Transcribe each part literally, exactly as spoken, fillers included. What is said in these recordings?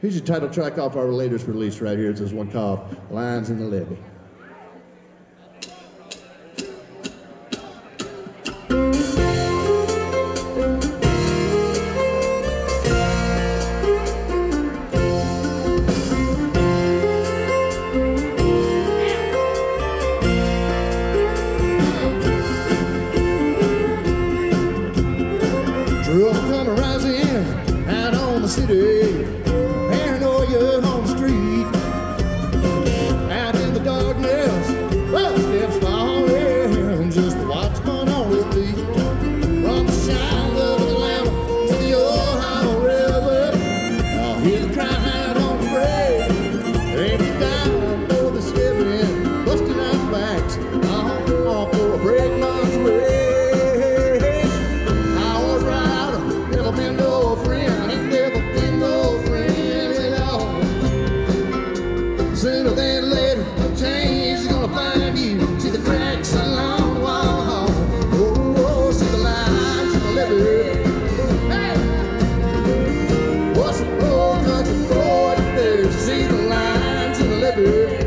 Here's your title track off our latest release right here. It's this one called Lines in the Levee. Trouble come rising out on the city, paranoia on the street, out in the darkness, well, steps falling, just the watchman on his beat. From the shine of the lamp to the Ohio River, I'll hear the crying on the freight, every dime for the slipping, busting out backs, on for a brakeman's way. Been no friend, ain't never been no friend at all. Sooner than later, change is gonna find you. See the cracks along the wall. Oh, oh, see the lines in the levee. Hey! What's a poor country boy to do? See the lines in the levee.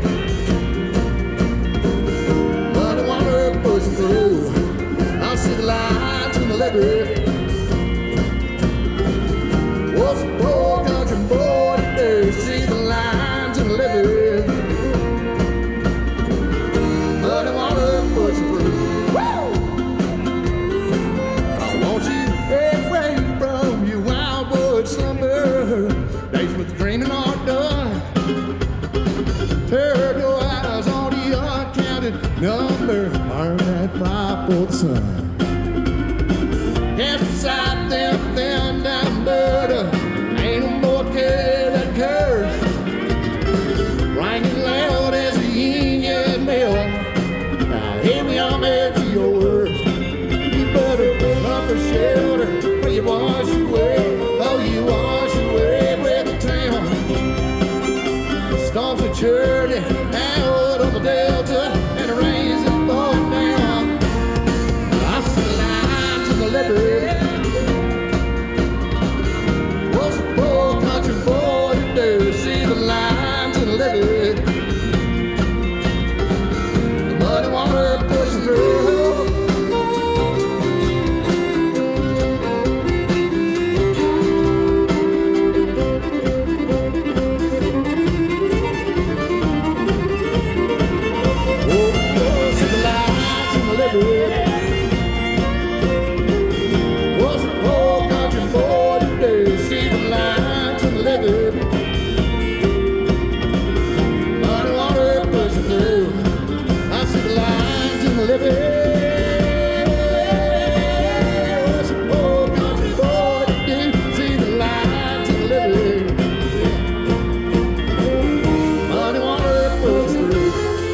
Muddy water pushing through. I see the lines in the levee. What's a poor country boy to do? See the lines in the levee. Muddy water pushing through. Woo! I want you away from your wildwood slumber. Days with the dreaming are done. Turn your eyes on the uncounted number. Burn that fire for the sun. Cast aside them thin down murder. Ain't no more care that curse. Ringing loud as a union bell. Now here we are, man, to your words. You better pull up a shelter where you wash away. Oh, you wash away with the town. The storms are churning out on the delta, and the rains are falling down. I see the lines in the levee. What's a poor country boy to do? See the lines in the levee. The muddy water pushing through. Oh, oh, see the lines in the levee. What's a poor country boy to do? See the lines in the levee. Muddy water pushing through. I see the lines in the levee. What's a poor country boy to do? See the lines in the levee. Muddy water pushing through.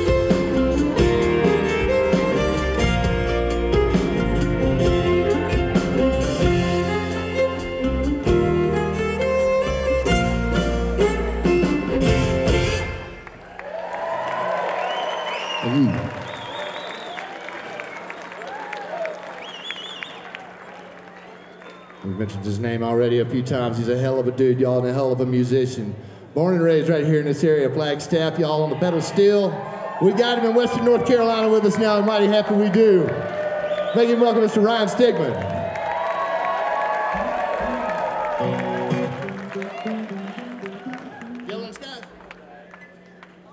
We've mentioned his name already a few times. He's a hell of a dude, y'all, and a hell of a musician. Born and raised right here in this area of Flagstaff, y'all, on the pedal steel. We got him in Western North Carolina with us now, and mighty happy we do. Make him welcome Mister Ryan Stigman.